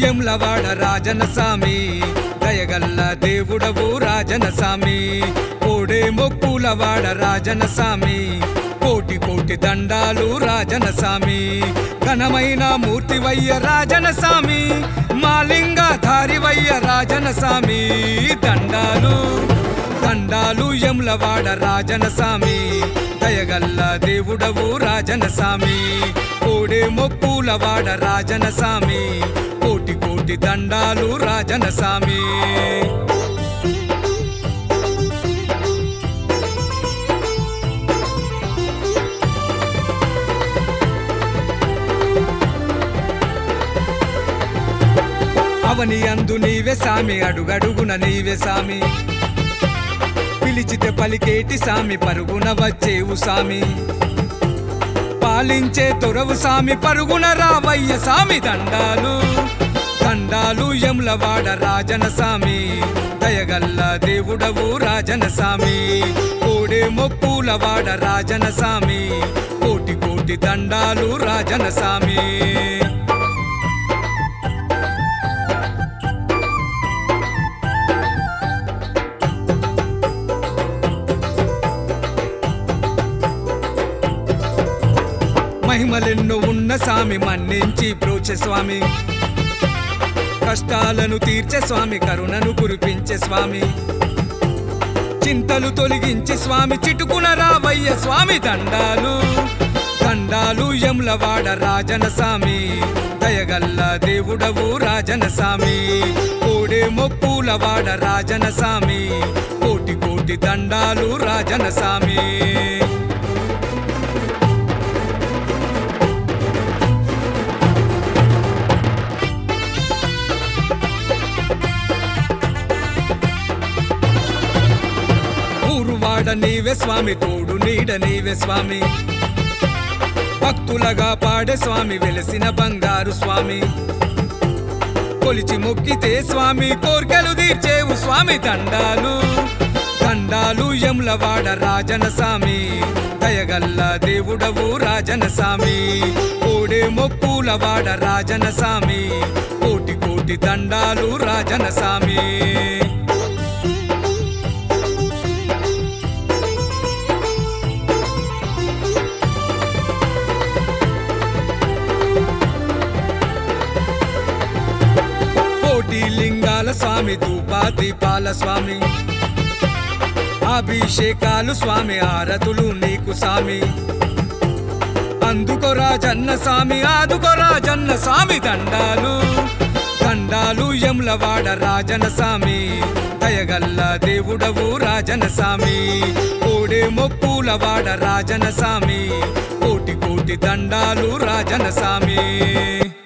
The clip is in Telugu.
ఎమ్లవాడ రాజన సామి దయగల్ల దేవుడవు రాజన సామి కోడే మొక్కులవాడ రాజన సామి కోటి కోటి దండాలు రాజన సామి ఘనమైన మూర్తివయ్య రాజన సామి మాలింగధారివయ్య రాజన సామి దండాలు దండాలు ఎమ్లవాడ రాజన సామి దయగల్ల దేవుడవు రాజన సామి కోడే మొక్కులవాడ రాజన సామి కోటి కోటి దండాలు రాజన సామి అవని అందు నీవే సామి అడుగడుగున నీవే సామి పిలిచితే పలికేటి సామి పరుగున వచ్చేవు సామి పాలించే తొరవు సామి పరుగున రావయ్య సామి దండాలు దండాలు ఎమ్లవాడ రాజన సామి దయగల్ల దేవుడవు రాజన సామి కోడే మొక్కులవాడ రాజన సామి కోటి కోటి దండాలు రాజన సామి మహిమలెన్నో ఉన్న స్వామి మన్నించి ప్రోచే స్వామి కష్టాలను తీర్చే స్వామి కరుణను కురిపించే స్వామి చింతలు తొలగించి స్వామి చిటుకున రావయ్య స్వామి దండాలు దండాలు ఎమ్లవాడ రాజన సామి దయగల్ల దేవుడవు రాజన సామి కోడే మొక్కులవాడ రాజన సామి కోటి కోటి దండాలు రాజన సామి వాడ నీవే స్వామి తోడు నీడ నీవే స్వామి భక్తులగా పాడే స్వామి వెలసిన బంగారు స్వామి కొలిచి మొక్కితే స్వామి కోర్కెలు తీర్చేవు స్వామి దండాలు దండాలు ఎమ్లవాడ రాజన సామి దయగల్ల దేవుడవు రాజన సామి కోడే మొక్కులవాడ రాజన సామి కోటి కోటి దండాలు రాజన సామి లింగాల స్వామి ధూపా దీపాల స్వామి అభిషేకాలు స్వామి ఆరతులు నీకు స్వామి అందుకో రాజన్న స్వామి ఆదుకో రాజన్న స్వామి దండాలు దండాలు ఎమ్లవాడ రాజన స్వామి దయగల్ల దేవుడవు రాజన స్వామి కోడే మొక్కులవాడ రాజన స్వామి కోటి కోటి దండాలు రాజన స్వామి